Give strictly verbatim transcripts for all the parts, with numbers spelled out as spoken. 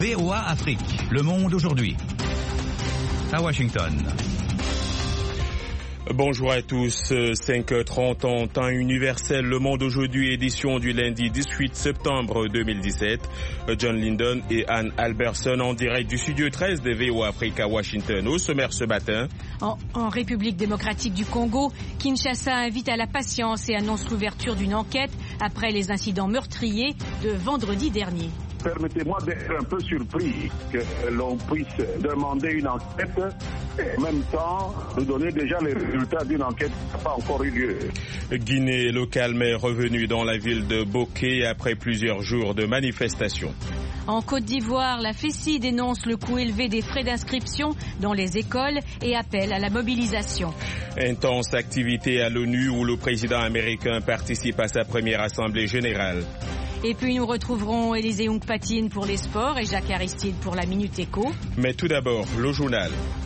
V O A Afrique, le monde aujourd'hui. À Washington. Bonjour à tous, cinq heures trente en temps universel, Le Monde aujourd'hui, édition du lundi dix-huit septembre deux mille dix-sept. John Linden et Anne Alberson en direct du studio treize de V O A Afrique à Washington. Au sommaire ce matin. En, en République démocratique du Congo, Kinshasa invite à la patience et annonce l'ouverture d'une enquête après les incidents meurtriers de vendredi dernier. Permettez-moi d'être un peu surpris que l'on puisse demander une enquête et en même temps nous donner déjà les résultats d'une enquête qui n'a pas encore eu lieu. Guinée, le calme est revenu dans la ville de Bokeh après plusieurs jours de manifestations. En Côte d'Ivoire, la FESI dénonce le coût élevé des frais d'inscription dans les écoles et appelle à la mobilisation. Intense activité à l'ONU où le président américain participe à sa première assemblée générale. Et puis nous retrouverons Élisée Young-Patine pour les sports et Jacques Aristide pour la Minute Éco. Mais tout d'abord, le journal.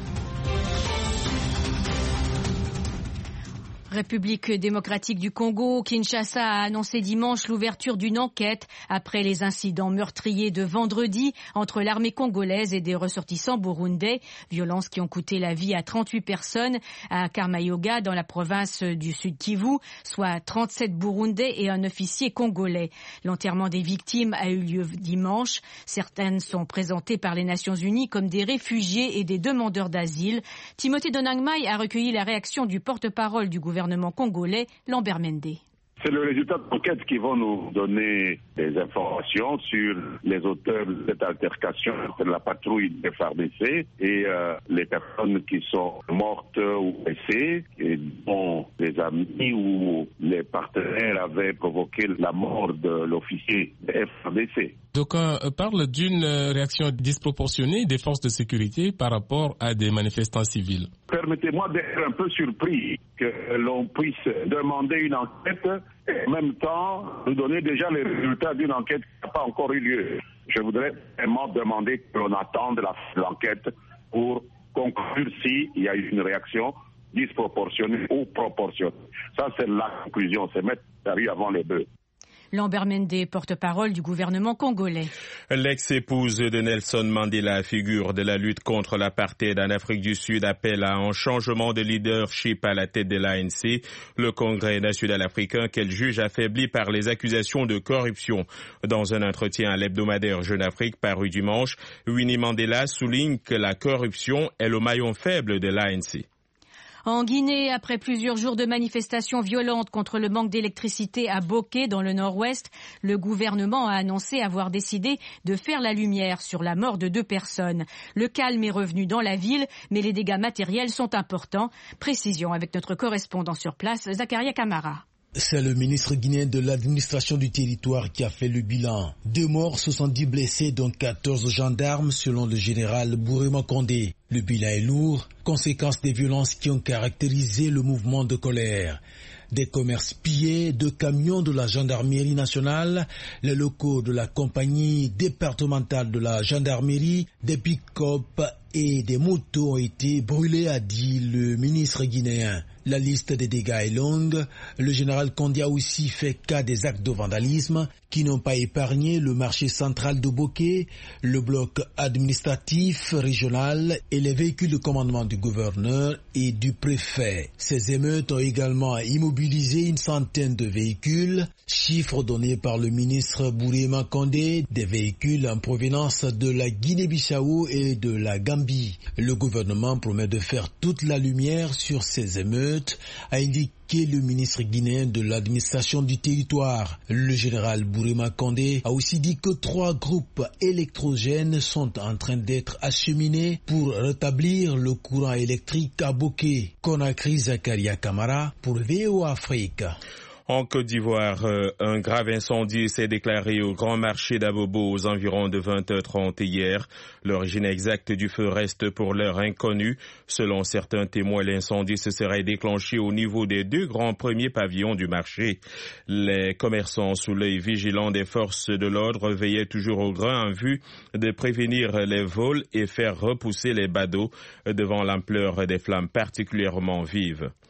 République démocratique du Congo, Kinshasa a annoncé dimanche l'ouverture d'une enquête après les incidents meurtriers de vendredi entre l'armée congolaise et des ressortissants burundais, violences qui ont coûté la vie à trente-huit personnes à Karmayoga dans la province du Sud Kivu, soit trente-sept Burundais et un officier congolais. L'enterrement des victimes a eu lieu dimanche. Certaines sont présentées par les Nations Unies comme des réfugiés et des demandeurs d'asile. Timothée Donangmai a recueilli la réaction du porte-parole du gouvernement congolais, Lambert Mende. C'est le résultat d'enquête qui vont nous donner des informations sur les auteurs de cette altercation, c'est la patrouille des F A R D C et euh, les personnes qui sont mortes ou blessées et dont les amis ou les partenaires avaient provoqué la mort de l'officier des F A R D C. D'aucuns parlent d'une réaction disproportionnée des forces de sécurité par rapport à des manifestants civils. Permettez-moi d'être un peu surpris que l'on puisse demander une enquête et en même temps nous donner déjà les résultats d'une enquête qui n'a pas encore eu lieu. Je voudrais vraiment demander que l'on attende la fin de l'enquête pour conclure s'il y a eu une réaction disproportionnée ou proportionnée. Ça, c'est la conclusion, c'est mettre la rue avant les bœufs. Lambert Mende, porte-parole du gouvernement congolais. L'ex-épouse de Nelson Mandela, figure de la lutte contre l'apartheid en Afrique du Sud, appelle à un changement de leadership à la tête de l'A N C, le Congrès national africain qu'elle juge affaibli par les accusations de corruption. Dans un entretien à l'hebdomadaire Jeune Afrique paru dimanche, Winnie Mandela souligne que la corruption est le maillon faible de l'A N C. En Guinée, après plusieurs jours de manifestations violentes contre le manque d'électricité à Bokeh, dans le nord-ouest, le gouvernement a annoncé avoir décidé de faire la lumière sur la mort de deux personnes. Le calme est revenu dans la ville, mais les dégâts matériels sont importants. Précision avec notre correspondant sur place, Zakaria Kamara. C'est le ministre guinéen de l'administration du territoire qui a fait le bilan. Deux morts, soixante-dix blessés, dont quatorze gendarmes, selon le général Bourema Condé. Le bilan est lourd, conséquence des violences qui ont caractérisé le mouvement de colère. Des commerces pillés, deux camions de la gendarmerie nationale, les locaux de la compagnie départementale de la gendarmerie, des pick-up et des motos ont été brûlés, a dit le ministre guinéen. La liste des dégâts est longue. Le général Condé a aussi fait cas des actes de vandalisme qui n'ont pas épargné le marché central de Bokeh, le bloc administratif régional et les véhicules de commandement du gouverneur et du préfet. Ces émeutes ont également immobilisé une centaine de véhicules, chiffre donné par le ministre Bourema Condé, des véhicules en provenance de la Guinée-Bissau et de la Gambie. Le gouvernement promet de faire toute la lumière sur ces émeutes, a indiqué le ministre guinéen de l'administration du territoire. Le général Bourema Condé a aussi dit que trois groupes électrogènes sont en train d'être acheminés pour rétablir le courant électrique à Bokeh. Conakry, Zakaria Kamara pour V O A Afrique. En Côte d'Ivoire, euh, un grave incendie s'est déclaré au grand marché d'Abobo aux environs de vingt heures trente hier. L'origine exacte du feu reste pour l'heure inconnue. Selon certains témoins, l'incendie se serait déclenché au niveau des deux grands premiers pavillons du marché. Les commerçants, sous l'œil vigilant des forces de l'ordre, veillaient toujours au grain en vue de prévenir les vols et faire repousser les badauds devant l'ampleur des flammes particulièrement vives.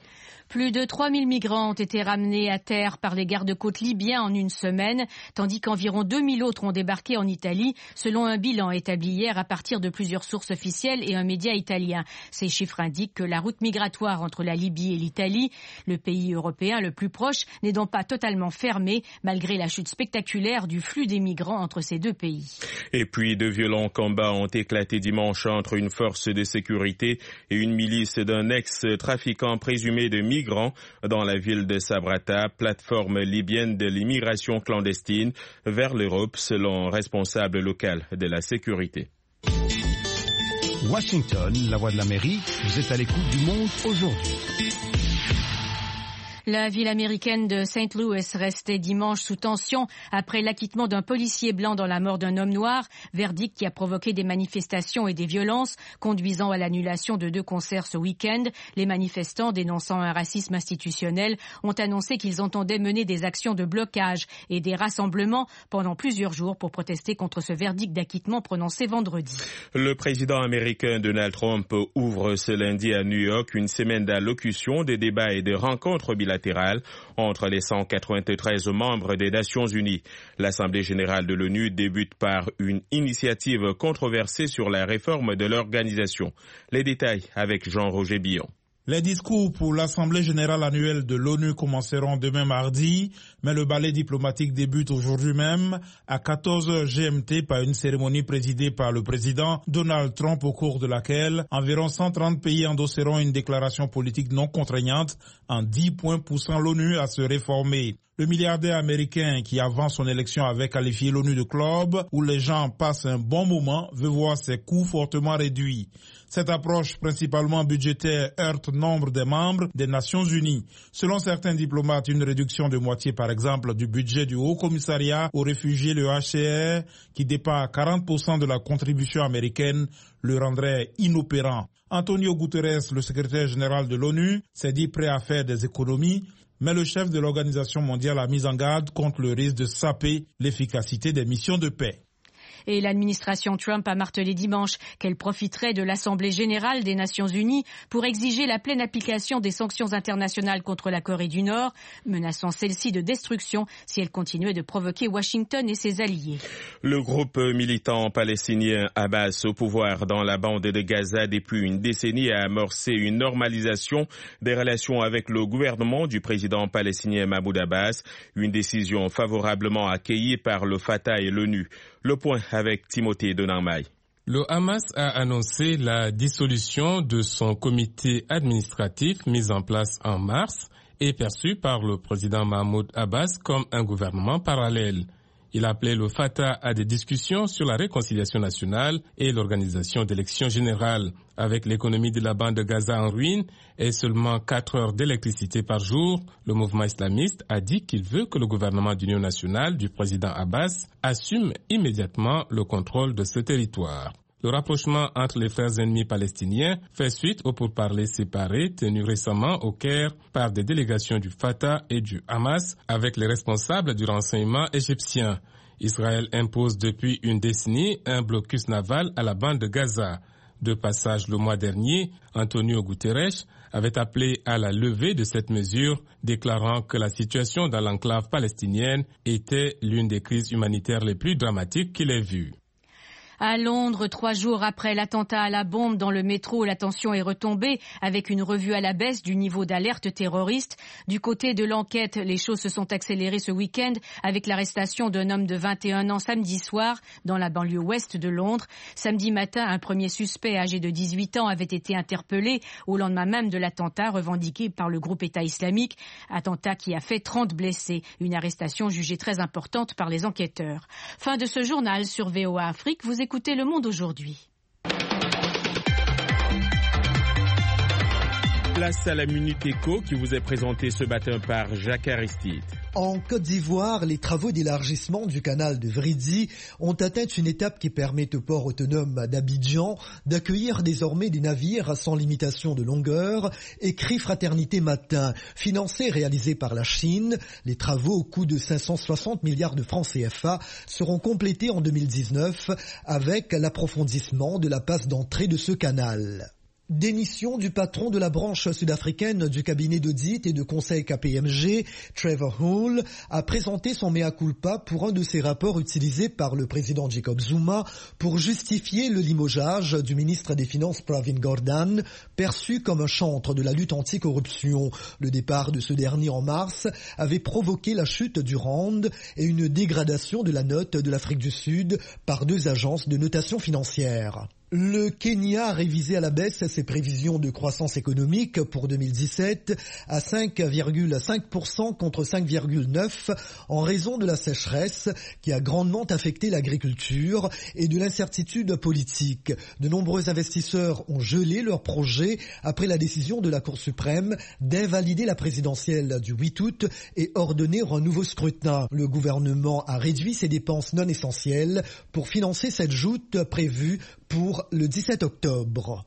Plus de trois mille migrants ont été ramenés à terre par les gardes-côtes libyens en une semaine, tandis qu'environ deux mille autres ont débarqué en Italie, selon un bilan établi hier à partir de plusieurs sources officielles et un média italien. Ces chiffres indiquent que la route migratoire entre la Libye et l'Italie, le pays européen le plus proche, n'est donc pas totalement fermée, malgré la chute spectaculaire du flux des migrants entre ces deux pays. Et puis, de violents combats ont éclaté dimanche entre une force de sécurité et une milice d'un ex-trafiquant présumé de migrants dans la ville de Sabrata, plateforme libyenne de l'immigration clandestine vers l'Europe, selon un responsable local de la sécurité. Washington, la voix de l'Amérique, vous êtes à l'écoute du monde aujourd'hui. La ville américaine de Saint Louis restait dimanche sous tension après l'acquittement d'un policier blanc dans la mort d'un homme noir, verdict qui a provoqué des manifestations et des violences, conduisant à l'annulation de deux concerts ce week-end. Les manifestants, dénonçant un racisme institutionnel, ont annoncé qu'ils entendaient mener des actions de blocage et des rassemblements pendant plusieurs jours pour protester contre ce verdict d'acquittement prononcé vendredi. Le président américain Donald Trump ouvre ce lundi à New York une semaine d'allocution, de débats et de rencontres bilatérales entre les cent quatre-vingt-treize membres des Nations Unies. L'Assemblée générale de l'ONU débute par une initiative controversée sur la réforme de l'organisation. Les détails avec Jean-Roger Billon. Les discours pour l'Assemblée générale annuelle de l'ONU commenceront demain mardi, mais le ballet diplomatique débute aujourd'hui même à quatorze heures G M T par une cérémonie présidée par le président Donald Trump, au cours de laquelle environ cent trente pays endosseront une déclaration politique non contraignante en dix points poussant l'ONU à se réformer. Le milliardaire américain qui, avant son élection, avait qualifié l'ONU de club où les gens passent un bon moment, veut voir ses coûts fortement réduits. Cette approche principalement budgétaire heurte nombre des membres des Nations Unies. Selon certains diplomates, une réduction de moitié, par exemple, du budget du Haut Commissariat aux réfugiés, le H C R, qui dépasse quarante pour cent de la contribution américaine, le rendrait inopérant. Antonio Guterres, le secrétaire général de l'ONU, s'est dit prêt à faire des économies, mais le chef de l'Organisation mondiale a mis en garde contre le risque de saper l'efficacité des missions de paix. Et l'administration Trump a martelé dimanche qu'elle profiterait de l'Assemblée générale des Nations unies pour exiger la pleine application des sanctions internationales contre la Corée du Nord, menaçant celle-ci de destruction si elle continuait de provoquer Washington et ses alliés. Le groupe militant palestinien Hamas, au pouvoir dans la bande de Gaza depuis une décennie, a amorcé une normalisation des relations avec le gouvernement du président palestinien Mahmoud Abbas, une décision favorablement accueillie par le Fatah et l'ONU. Le point avec Timothée Donarmaille. Le Hamas a annoncé la dissolution de son comité administratif mis en place en mars et perçu par le président Mahmoud Abbas comme un gouvernement parallèle. Il a appelé le Fatah à des discussions sur la réconciliation nationale et l'organisation d'élections générales. Avec l'économie de la bande de Gaza en ruine et seulement quatre heures d'électricité par jour, le mouvement islamiste a dit qu'il veut que le gouvernement d'union nationale du président Abbas assume immédiatement le contrôle de ce territoire. Le rapprochement entre les frères ennemis palestiniens fait suite aux pourparlers séparés tenus récemment au Caire par des délégations du Fatah et du Hamas avec les responsables du renseignement égyptien. Israël impose depuis une décennie un blocus naval à la bande de Gaza. De passage le mois dernier, Antonio Guterres avait appelé à la levée de cette mesure, déclarant que la situation dans l'enclave palestinienne était l'une des crises humanitaires les plus dramatiques qu'il ait vues. À Londres, trois jours après l'attentat à la bombe dans le métro, la tension est retombée avec une revue à la baisse du niveau d'alerte terroriste. Du côté de l'enquête, les choses se sont accélérées ce week-end avec l'arrestation d'un homme de vingt et un ans samedi soir dans la banlieue ouest de Londres. Samedi matin, un premier suspect âgé de dix-huit ans avait été interpellé au lendemain même de l'attentat revendiqué par le groupe État islamique. Attentat qui a fait trente blessés. Une arrestation jugée très importante par les enquêteurs. Fin de ce journal sur V O A Afrique. Vous écoutez Le Monde aujourd'hui. Place à la Minute Éco qui vous est présentée ce matin par Jacques Aristide. En Côte d'Ivoire, les travaux d'élargissement du canal de Vridi ont atteint une étape qui permet au port autonome d'Abidjan d'accueillir désormais des navires sans limitation de longueur, écrit Fraternité Matin. Financés et réalisés par la Chine, les travaux au coût de cinq cent soixante milliards de francs C F A seront complétés en deux mille dix-neuf avec l'approfondissement de la passe d'entrée de ce canal. Démission du patron de la branche sud-africaine du cabinet d'audit et de conseil K P M G, Trevor Hall, a présenté son mea culpa pour un de ses rapports utilisés par le président Jacob Zuma pour justifier le limogeage du ministre des Finances Pravin Gordhan, perçu comme un chantre de la lutte anticorruption. Le départ de ce dernier en mars avait provoqué la chute du rand et une dégradation de la note de l'Afrique du Sud par deux agences de notation financière. Le Kenya a révisé à la baisse ses prévisions de croissance économique pour deux mille dix-sept à cinq virgule cinq pour cent contre cinq virgule neuf pour cent en raison de la sécheresse qui a grandement affecté l'agriculture et de l'incertitude politique. De nombreux investisseurs ont gelé leurs projets après la décision de la Cour suprême d'invalider la présidentielle du huit août et ordonner un nouveau scrutin. Le gouvernement a réduit ses dépenses non essentielles pour financer cette joute prévue pour le dix-sept octobre.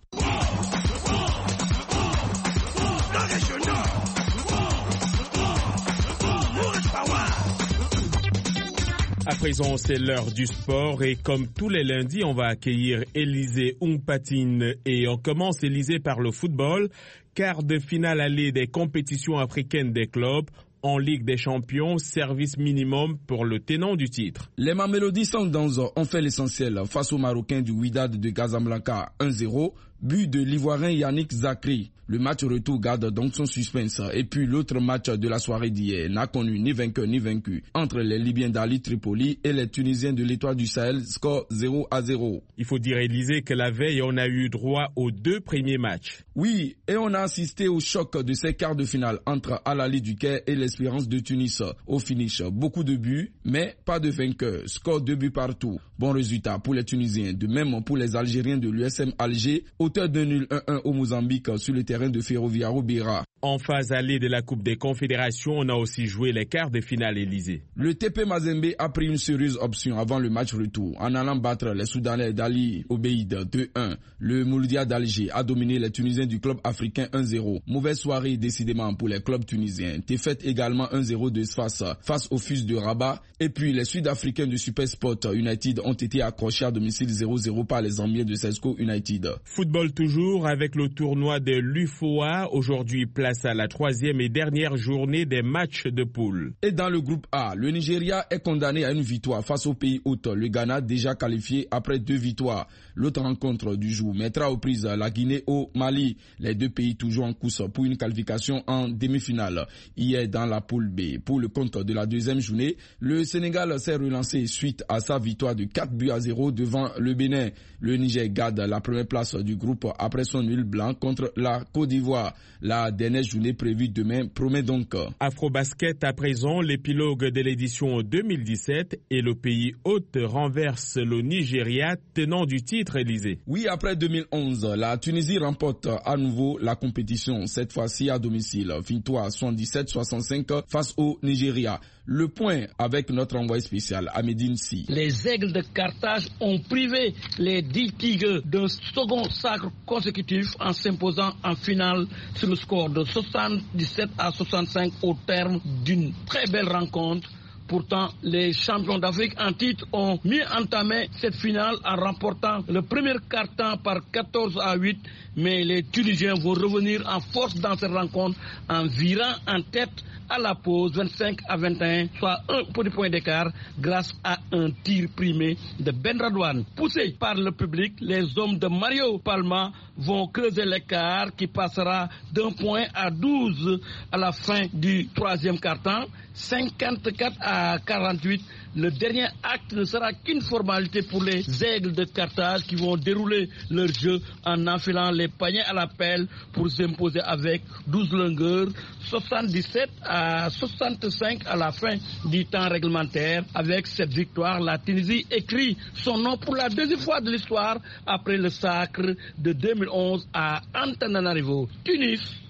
À présent, c'est l'heure du sport et comme tous les lundis, on va accueillir Élisée Oungpatine et on commence, Élisée, par le football. Quart de finale aller des compétitions africaines des clubs. En Ligue des Champions, service minimum pour le tenant du titre. Les Mamelody Sundowns ont fait l'essentiel face aux Marocains du Wydad de Casablanca un zéro, but de l'Ivoirien Yannick Zakri. Le match retour garde donc son suspense et puis l'autre match de la soirée d'hier n'a connu ni vainqueur ni vaincu entre les Libyens d'Ali Tripoli et les Tunisiens de l'Étoile du Sahel, score zéro à zéro. Il faut dire, Élisée, que la veille, on a eu droit aux deux premiers matchs. Oui, et on a assisté au choc de ces quarts de finale entre Al Ahly du Caire et l'Espérance de Tunis. Au finish, beaucoup de buts, mais pas de vainqueur. Score deux buts partout. Bon résultat pour les Tunisiens, de même pour les Algériens de l'U S M Alger, auteur d'un nul un un au Mozambique sur le terrain de Ferroviario Beira. En phase allée de la Coupe des Confédérations, on a aussi joué les quarts de finale, Élysée. Le T P Mazembe a pris une sérieuse option avant le match retour en allant battre les Soudanais d'Ali Obeid deux un. Le Mouloudia d'Alger a dominé les Tunisiens du club africain un zéro. Mauvaise soirée décidément pour les clubs tunisiens. Défaite également un zéro de Sfax face au F U S de Rabat. Et puis les Sud-Africains du Supersport United ont été accrochés à domicile zéro zéro par les Zambiens de Sesco United. Football toujours avec le tournoi de l'U F O A. Aujourd'hui, place à la troisième et dernière journée des matchs de poule. Et dans le groupe A, le Nigeria est condamné à une victoire face au pays hôte. Le Ghana déjà qualifié après deux victoires. L'autre rencontre du jour mettra aux prises la Guinée au Mali. Les deux pays toujours en course pour une qualification en demi-finale. Hier dans la poule B, pour le compte de la deuxième journée, le Sénégal s'est relancé suite à sa victoire de quatre buts à zéro devant le Bénin. Le Niger garde la première place du groupe après son nul blanc contre la Côte d'Ivoire. La dernière journée prévue demain promet donc. Afrobasket à présent, l'épilogue de l'édition deux mille dix-sept et le pays hôte renverse le Nigeria, tenant du titre, Élysée. Oui, après deux mille onze, la Tunisie remporte à nouveau la compétition, cette fois-ci à domicile. Victoire soixante-dix-sept soixante-cinq face au Nigeria. Le point avec notre envoyé spécial, Amédine Si. Les Aigles de Carthage ont privé les dix Tigres d'un second sacre consécutif en s'imposant en finale sur le score de soixante-dix-sept à soixante-cinq au terme d'une très belle rencontre. Pourtant, les champions d'Afrique en titre ont mieux entamé cette finale en remportant le premier quart-temps par quatorze à huit, mais les Tunisiens vont revenir en force dans cette rencontre en virant en tête à la pause vingt-cinq à vingt et un, soit un petit point d'écart grâce à un tir primé de Ben Radouane. Poussés par le public, les hommes de Mario Palma vont creuser l'écart qui passera d'un point à douze à la fin du troisième quart-temps, cinquante-quatre à quarante-huit. Le dernier acte ne sera qu'une formalité pour les Aigles de Carthage qui vont dérouler leur jeu en enfilant les paniers à la pelle pour s'imposer avec douze longueurs, soixante-dix-sept à soixante-cinq à la fin du temps réglementaire. Avec cette victoire, la Tunisie écrit son nom pour la deuxième fois de l'histoire après le sacre de deux mille onze à Antananarivo. Tunis,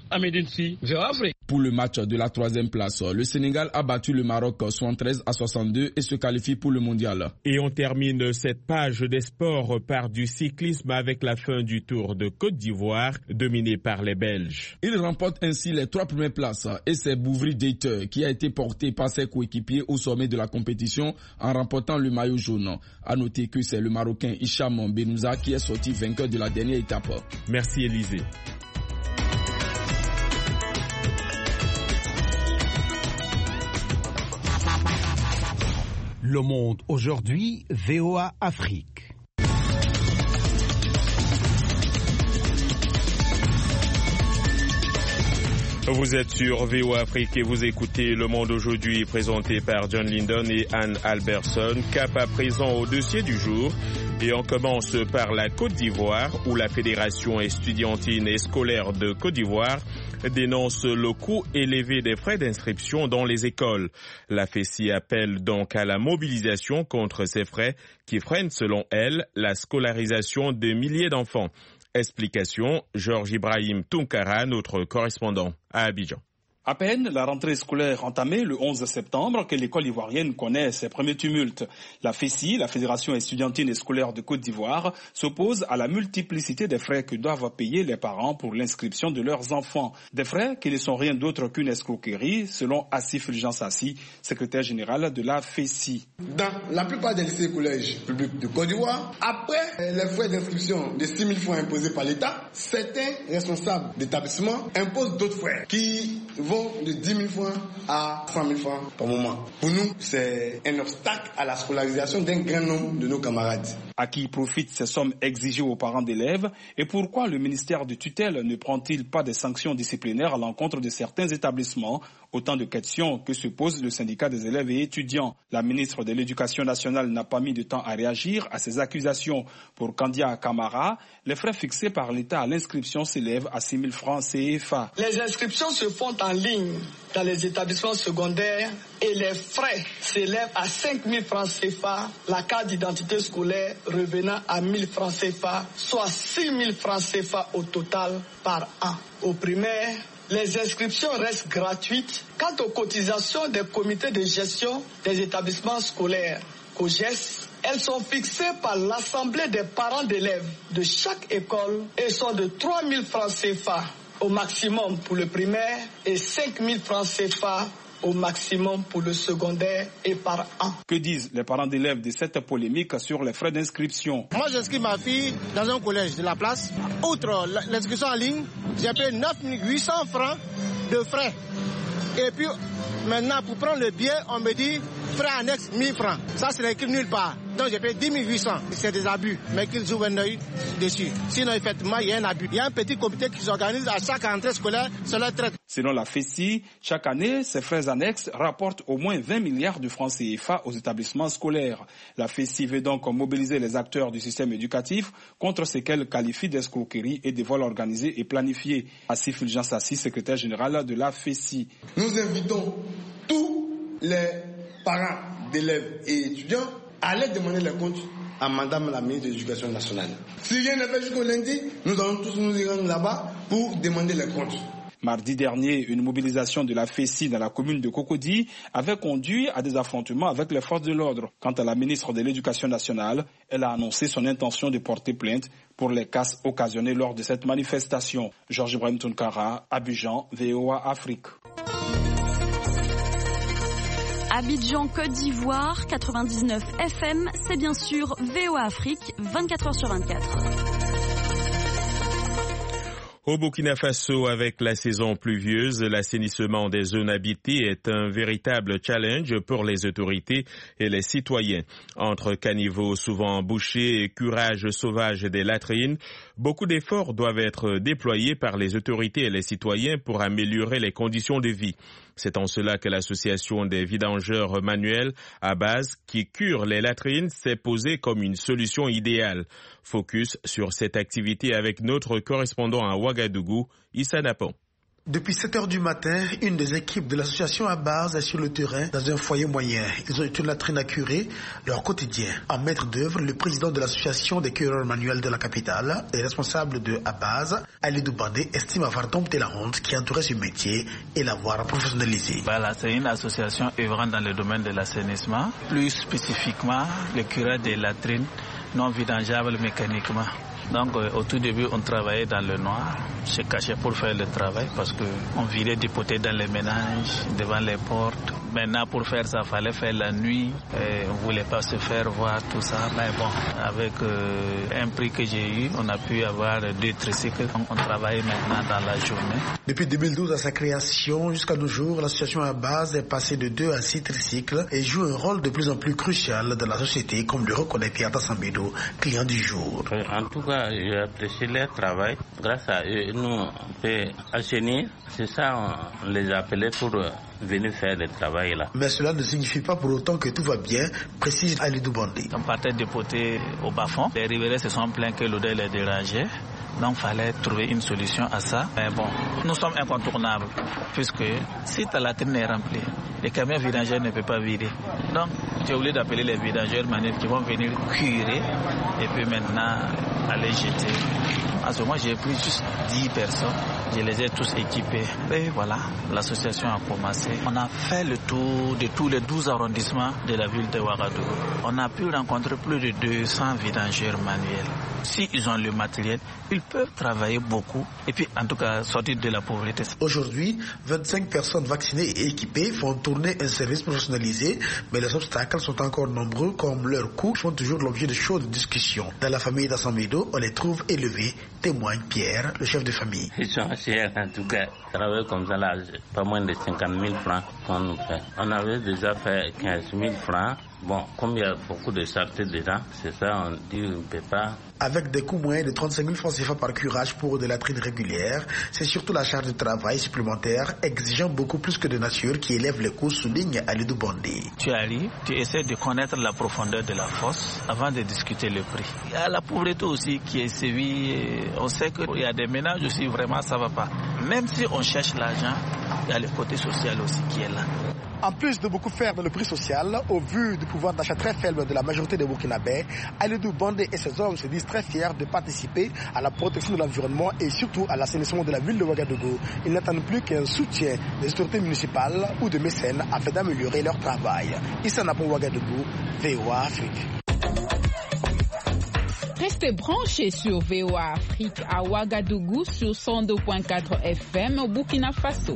Amédine Si, V O A Afrique. Pour le match de la troisième place, le Sénégal a battu le Maroc soixante-treize à soixante-deux et se qualifie pour le mondial. Et on termine cette page des sports par du cyclisme avec la fin du Tour de Côte d'Ivoire, dominé par les Belges. Il remporte ainsi les trois premières places et c'est Bouvry Deiter qui a été porté par ses coéquipiers au sommet de la compétition en remportant le maillot jaune. À noter que c'est le Marocain Hicham Benouza qui est sorti vainqueur de la dernière étape. Merci Élisée. Le Monde aujourd'hui, V O A Afrique. Vous êtes sur V O A Afrique et vous écoutez Le Monde aujourd'hui, présenté par John Lindon et Anne Alberson. Cap à présent au dossier du jour. Et on commence par la Côte d'Ivoire, où la Fédération estudiantine et scolaire de Côte d'Ivoire dénonce le coût élevé des frais d'inscription dans les écoles. La F E S I appelle donc à la mobilisation contre ces frais qui freinent, selon elle, la scolarisation de milliers d'enfants. Explication, Georges Ibrahim Tunkara, notre correspondant à Abidjan. À peine la rentrée scolaire entamée le onze septembre que l'école ivoirienne connaît ses premiers tumultes. La F E S I, la Fédération estudiantine et scolaire de Côte d'Ivoire, s'oppose à la multiplicité des frais que doivent payer les parents pour l'inscription de leurs enfants. Des frais qui ne sont rien d'autre qu'une escroquerie, selon Assif Fulgence Assi, secrétaire général de la F E S I. Dans la plupart des lycées et collèges publics de Côte d'Ivoire, après les frais d'inscription de six mille francs imposés par l'État, certains responsables d'établissements imposent d'autres frais qui vont de dix mille francs à cent mille francs par moment. Pour nous, c'est un obstacle à la scolarisation d'un grand nombre de nos camarades. À qui profitent ces sommes exigées aux parents d'élèves et pourquoi le ministère de tutelle ne prend-il pas des sanctions disciplinaires à l'encontre de certains établissements? Autant de questions que se pose le syndicat des élèves et étudiants. La ministre de l'Éducation nationale n'a pas mis de temps à réagir à ces accusations. Pour Kandia Kamara, les frais fixés par l'État à l'inscription s'élèvent à six mille francs C F A. Les inscriptions se font en ligne dans les établissements secondaires et les frais s'élèvent à cinq mille francs C F A, la carte d'identité scolaire revenant à mille francs C F A, soit six mille francs C F A au total par an. Au primaire, les inscriptions restent gratuites. Quant aux cotisations des comités de gestion des établissements scolaires, C O G E S, elles sont fixées par l'Assemblée des parents d'élèves de chaque école et sont de trois mille francs C F A au maximum pour le primaire et cinq mille francs C F A au maximum pour le secondaire et par an. Que disent les parents d'élèves de cette polémique sur les frais d'inscription? Moi, j'inscris ma fille dans un collège de la place. Outre l'inscription en ligne, j'ai payé neuf mille huit cents francs de frais. Et puis, maintenant, pour prendre le billet, on me dit frais annexes mille francs. Ça, c'est écrit nulle part. Donc, j'ai payé dix mille huit cents. C'est des abus, mais qu'ils ouvrent un œil dessus. Sinon, effectivement, il y a un abus. Il y a un petit comité qui s'organise à chaque rentrée scolaire, cela traite. Selon la F E S I, chaque année, ces frais annexes rapportent au moins vingt milliards de francs C F A aux établissements scolaires. La F E S I veut donc mobiliser les acteurs du système éducatif contre ce qu'elle qualifie d'escroquerie et de vol organisé et planifié. Assif Fulgence Assi, secrétaire général de la F E S I. Nous invitons tous les parents d'élèves et étudiants à aller demander les comptes à Madame la ministre de l'Éducation nationale. Si rien n'est fait jusqu'au lundi, nous allons tous nous y rendre là-bas pour demander les comptes. Mardi dernier, une mobilisation de la F E S I dans la commune de Cocody avait conduit à des affrontements avec les forces de l'ordre. Quant à la ministre de l'Éducation nationale, elle a annoncé son intention de porter plainte pour les casses occasionnées lors de cette manifestation. Georges Ibrahim Tunkara, Abidjan, V O A Afrique. Abidjan, Côte d'Ivoire, quatre-vingt-dix-neuf F M, c'est bien sûr V O A Afrique, vingt-quatre heures sur vingt-quatre. Au Burkina Faso, avec la saison pluvieuse, l'assainissement des zones habitées est un véritable challenge pour les autorités et les citoyens. Entre caniveaux souvent bouchés et curage sauvage des latrines, beaucoup d'efforts doivent être déployés par les autorités et les citoyens pour améliorer les conditions de vie. C'est en cela que l'association des vidangeurs manuels à base qui curent les latrines s'est posée comme une solution idéale. Focus sur cette activité avec notre correspondant à Ouagadougou, Issa Napon. Depuis sept heures du matin, une des équipes de l'association Abaz est sur le terrain dans un foyer moyen. Ils ont une latrine à curer, leur quotidien. En maître d'œuvre, le président de l'association des cureurs manuels de la capitale et responsable de Abaz, Alidou Bandé, estime avoir dompté la honte qui entourait ce métier et l'avoir professionnalisé. Voilà, c'est une association œuvrant dans le domaine de l'assainissement, plus spécifiquement le curage des latrines non vidangeables mécaniquement. Donc euh, au tout début on travaillait dans le noir, se cachait pour faire le travail parce qu'on virait du poté dans les ménages, devant les portes. Maintenant pour faire ça, il fallait faire la nuit, et on ne voulait pas se faire voir tout ça. Mais bon, avec euh, un prix que j'ai eu, on a pu avoir deux tricycles. Donc on travaille maintenant dans la journée. Depuis deux mille douze à sa création, jusqu'à nos jours, l'association Abaz est passée de deux à six tricycles et joue un rôle de plus en plus crucial dans la société, comme le reconnaît Pierre Tassambedo, client du jour. En tout cas, j'ai apprécié leur travail. Grâce à eux, nous, on peut assainir. C'est ça, on les appelait pour venir faire le travail là. Mais cela ne signifie pas pour autant que tout va bien, précise Alidou Bandé. On partait de poter au bas-fond. Les riverains se sont plaints que l'odeur les dérangeait. Donc, il fallait trouver une solution à ça. Mais bon, nous sommes incontournables, puisque si ta latrine est remplie, les camions vidangeurs ne peuvent pas vider. Donc, tu es obligé d'appeler les vidangeurs manuels qui vont venir curer et puis maintenant aller jeter. En ce moment, j'ai pris juste dix personnes. Je les ai tous équipés. Et voilà, l'association a commencé. On a fait le tour de tous les douze arrondissements de la ville de Ouagadougou. On a pu rencontrer plus de deux cents vidangeurs manuels. S'ils ont le matériel, ils peuvent travailler beaucoup et puis en tout cas sortir de la pauvreté. Aujourd'hui, vingt-cinq personnes vaccinées et équipées font tourner un service professionnalisé, mais les obstacles sont encore nombreux, comme leurs coûts font toujours l'objet de chaudes discussions. Dans la famille d'Assambedo, on les trouve élevés, témoigne Pierre, le chef de famille. Ils sont chers en tout cas. Travailler comme ça là, pas moins de cinquante mille francs qu'on nous fait. On avait déjà fait quinze mille francs. Bon, comme il y a beaucoup de charité dedans, c'est ça, on dit on ne peut pas. Avec des coûts moyens de trente-cinq mille francs C F A par curage pour de latrines régulières, c'est surtout la charge de travail supplémentaire exigeant beaucoup plus que de nature qui élève les coûts, souligne Alidou Bandé. Tu arrives, tu essaies de connaître la profondeur de la fosse avant de discuter le prix. Il y a la pauvreté aussi qui est sévie. On sait qu'il y a des ménages aussi, vraiment ça ne va pas. Même si on cherche l'argent, il y a le côté social aussi qui est là. En plus de beaucoup faire dans le prix social, au vu du pouvoir d'achat très faible de la majorité des Burkinabés, Alidou Bandé et ses hommes se disent très fiers de participer à la protection de l'environnement et surtout à l'assainissement de la ville de Ouagadougou. Ils n'attendent plus qu'un soutien des autorités municipales ou de mécènes afin d'améliorer leur travail. Issa Napon, Ouagadougou, V O A Afrique. Restez branchés sur V O A Afrique à Ouagadougou sur cent deux virgule quatre F M au Burkina Faso.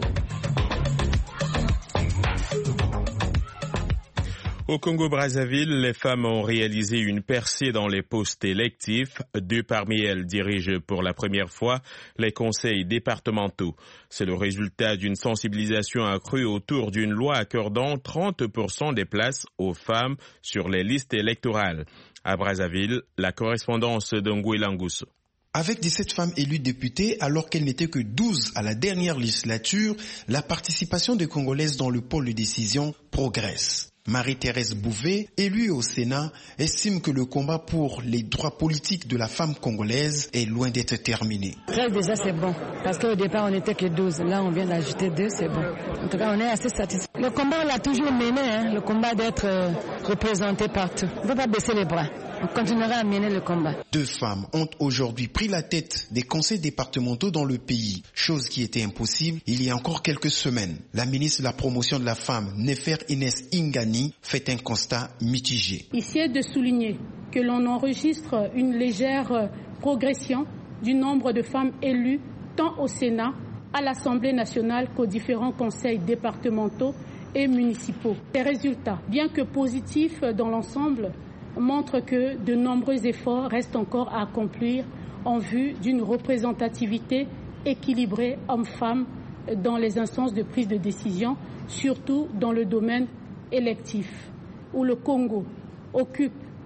Au Congo-Brazzaville, les femmes ont réalisé une percée dans les postes électifs. Deux parmi elles dirigent pour la première fois les conseils départementaux. C'est le résultat d'une sensibilisation accrue autour d'une loi accordant trente pour cent des places aux femmes sur les listes électorales. À Brazzaville, la correspondance d'Ongoué Langousso. Avec dix-sept femmes élues députées, alors qu'elles n'étaient que douze à la dernière législature, la participation des Congolaises dans le pôle de décision progresse. Marie-Thérèse Bouvet, élue au Sénat, estime que le combat pour les droits politiques de la femme congolaise est loin d'être terminé. treize déjà c'est bon, parce qu'au départ on n'était que douze, là on vient d'ajouter deux, c'est bon. En tout cas on est assez satisfait. Le combat on l'a toujours mené, hein, le combat d'être euh, représenté partout. On ne faut pas baisser les bras. On continuera à mener le combat. Deux femmes ont aujourd'hui pris la tête des conseils départementaux dans le pays, chose qui était impossible il y a encore quelques semaines. La ministre de la promotion de la femme, Nefer Inès Ingani, fait un constat mitigé. Ici est de souligner que l'on enregistre une légère progression du nombre de femmes élues tant au Sénat, à l'Assemblée nationale qu'aux différents conseils départementaux et municipaux. Ces résultats, bien que positifs dans l'ensemble, montre que de nombreux efforts restent encore à accomplir en vue d'une représentativité équilibrée hommes-femmes dans les instances de prise de décision, surtout dans le domaine électif, où le Congo occupe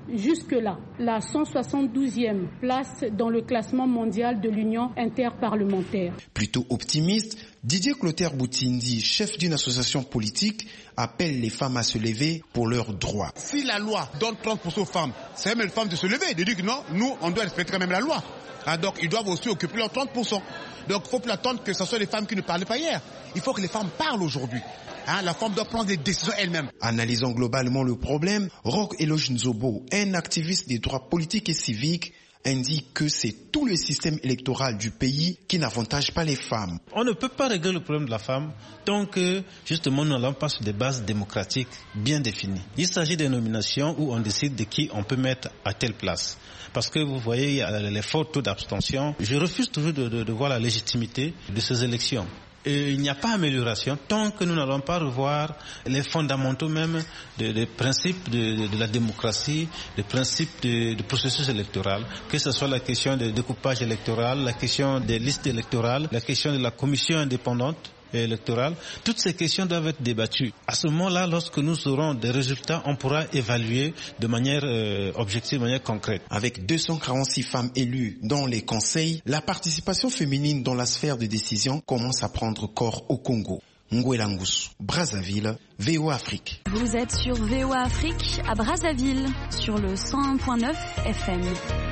jusque-là la cent soixante-douzième place dans le classement mondial de l'Union interparlementaire. Plutôt optimiste, Didier Clotaire Boutindi, chef d'une association politique, appelle les femmes à se lever pour leurs droits. Si la loi donne trente pour cent aux femmes, c'est même les femmes de se lever, de dire que non, nous, on doit respecter quand même la loi. Ah, donc, ils doivent aussi occuper leurs trente pour cent. Donc, il ne faut plus attendre que ce soit les femmes qui ne parlaient pas hier. Il faut que les femmes parlent aujourd'hui. Hein, la femme doit prendre des décisions elle-même. Analysons globalement le problème. Roch Eloge Nzobo, un activiste des droits politiques et civiques, indique que c'est tout le système électoral du pays qui n'avantage pas les femmes. On ne peut pas régler le problème de la femme tant que, justement, nous n'allons pas sur des bases démocratiques bien définies. Il s'agit des nominations où on décide de qui on peut mettre à telle place. Parce que vous voyez, il y a les forts taux d'abstention. Je refuse toujours de, de, de voir la légitimité de ces élections. Et il n'y a pas amélioration tant que nous n'allons pas revoir les fondamentaux même des de principes de, de, de la démocratie, des principes du processus électoral, que ce soit la question du découpage électoral, la question des listes électorales, la question de la commission indépendante électorale. Toutes ces questions doivent être débattues. À ce moment-là, lorsque nous aurons des résultats, on pourra évaluer de manière euh, objective, de manière concrète. Avec deux cent quarante-six femmes élues dans les conseils, la participation féminine dans la sphère de décision commence à prendre corps au Congo. Ngouelangus, Brazzaville, V O A Afrique. Vous êtes sur V O A Afrique à Brazzaville, sur le cent un virgule neuf F M.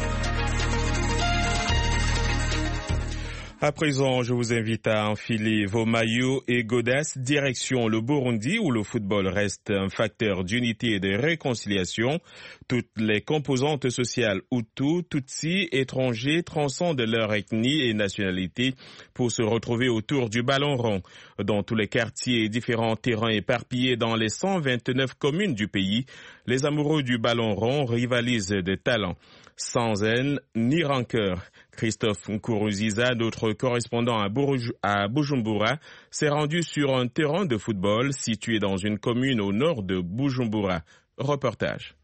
À présent, je vous invite à enfiler vos maillots et godasses direction le Burundi où le football reste un facteur d'unité et de réconciliation. Toutes les composantes sociales Hutu, Tutsi, étrangers transcendent leur ethnie et nationalité pour se retrouver autour du ballon rond. Dans tous les quartiers et différents terrains éparpillés dans les cent vingt-neuf communes du pays, les amoureux du ballon rond rivalisent de talent. Sans haine ni rancœur. Christophe Nkuruziza, notre correspondant à, Bourj- à Bujumbura, s'est rendu sur un terrain de football situé dans une commune au nord de Bujumbura. Reportage.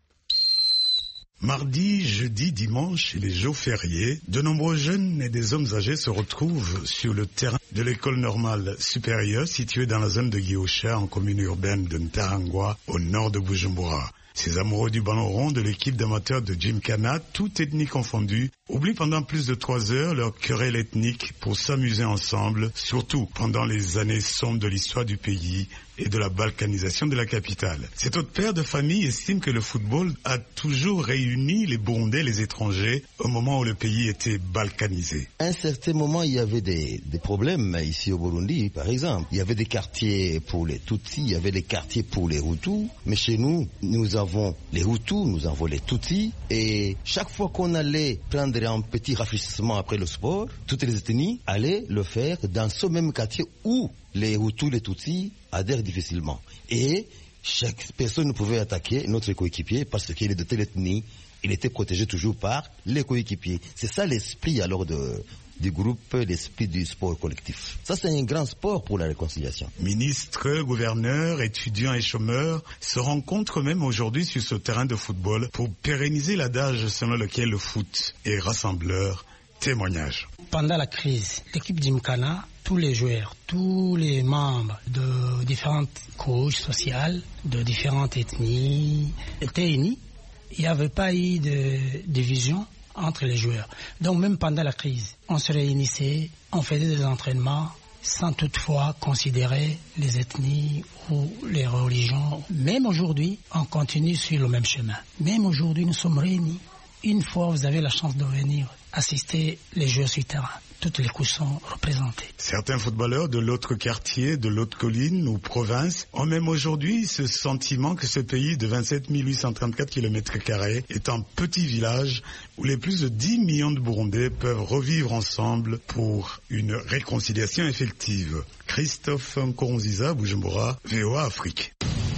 Mardi, jeudi, dimanche et les jours fériés, de nombreux jeunes et des hommes âgés se retrouvent sur le terrain de l'école normale supérieure située dans la zone de Guiosha en commune urbaine de Ntarangwa au nord de Bujumbura. Ces amoureux du ballon rond de l'équipe d'amateurs de Gymkhana, toute ethnie confondue, oublient pendant plus de trois heures leur querelle ethnique pour s'amuser ensemble, surtout pendant les années sombres de l'histoire du pays et de la balkanisation de la capitale. Cet autre père de famille estime que le football a toujours réuni les Burundais et les étrangers au moment où le pays était balkanisé. À un certain moment, il y avait des, des problèmes ici au Burundi, par exemple. Il y avait des quartiers pour les Tutsis, il y avait des quartiers pour les Hutus. Mais chez nous, nous avons les Hutus, nous avons les Tutsis. Et chaque fois qu'on allait prendre un petit rafraîchissement après le sport, toutes les ethnies allaient le faire dans ce même quartier où les Hutus, les Tutsis adhèrent difficilement. Et chaque personne ne pouvait attaquer notre coéquipier parce qu'il est de telle ethnie, il était protégé toujours par les coéquipiers. C'est ça l'esprit alors de, du groupe, l'esprit du sport collectif. Ça, c'est un grand sport pour la réconciliation. Ministres, gouverneurs, étudiants et chômeurs se rencontrent même aujourd'hui sur ce terrain de football pour pérenniser l'adage selon lequel le foot est rassembleur. Témoignage. Pendant la crise, l'équipe Gymkhana, tous les joueurs, tous les membres de différentes couches sociales, de différentes ethnies, étaient unis. Il n'y avait pas eu de division entre les joueurs. Donc même pendant la crise, on se réunissait, on faisait des entraînements sans toutefois considérer les ethnies ou les religions. Même aujourd'hui, on continue sur le même chemin. Même aujourd'hui, nous sommes réunis. Une fois, vous avez la chance de venir assister les jeux sur terrain. Toutes les couches sont représentées. Certains footballeurs de l'autre quartier, de l'autre colline ou province ont même aujourd'hui ce sentiment que ce pays de vingt-sept mille huit cent trente-quatre kilomètres carrés est un petit village où les plus de dix millions de Burundais peuvent revivre ensemble pour une réconciliation effective. Christophe Nkuruziza, Bujumbura, V O A Afrique.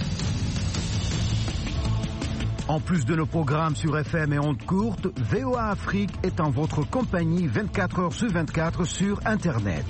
En plus de nos programmes sur F M et ondes courtes, V O A Afrique est en votre compagnie vingt-quatre heures sur vingt-quatre sur Internet.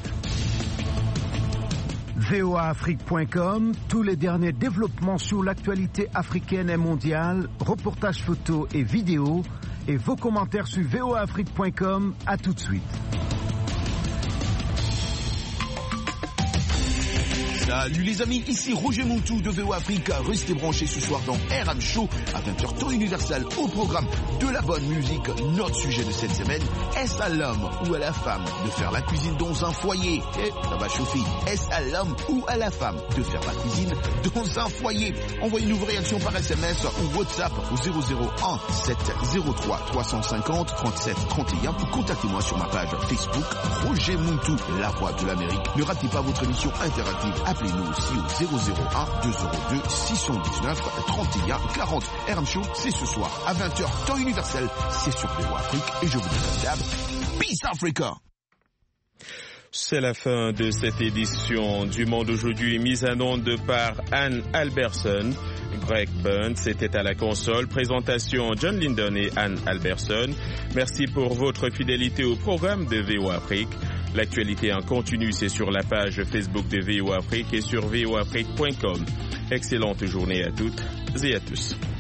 V O A Afrique point com, tous les derniers développements sur l'actualité africaine et mondiale, reportages photos et vidéos, et vos commentaires sur V O A Afrique point com. À tout de suite. Salut les amis, ici Roger Montou de V O Afrique. Restez branchés ce soir dans R M Show à vingt heures temps universel au programme de la bonne musique. Notre sujet de cette semaine, est-ce à l'homme ou à la femme de faire la cuisine dans un foyer? Et ça va chauffer. Est-ce à l'homme ou à la femme de faire la cuisine dans un foyer? Envoyez-nous vos réactions par S M S ou WhatsApp au zéro zéro un sept zéro trois trois cent cinquante trente-sept trente et un ou contactez-moi sur ma page Facebook Roger Montou, la voix de l'Amérique. Ne ratez pas votre émission interactive. Appelez-nous aussi au zéro zéro un deux zéro deux six un neuf trente et un quarante. R M Show, c'est ce soir à vingt heures temps universel. C'est sur V O Afrique et je vous dis d'hab. Peace Africa. C'est la fin de cette édition du Monde aujourd'hui, mise en onde par Anne Alberson. Greg Burns était à la console. Présentation John Linden et Anne Alberson. Merci pour votre fidélité au programme de V O Afrique. L'actualité en continu, c'est sur la page Facebook de V O Afrique et sur v o afrique point com. Excellente journée à toutes et à tous.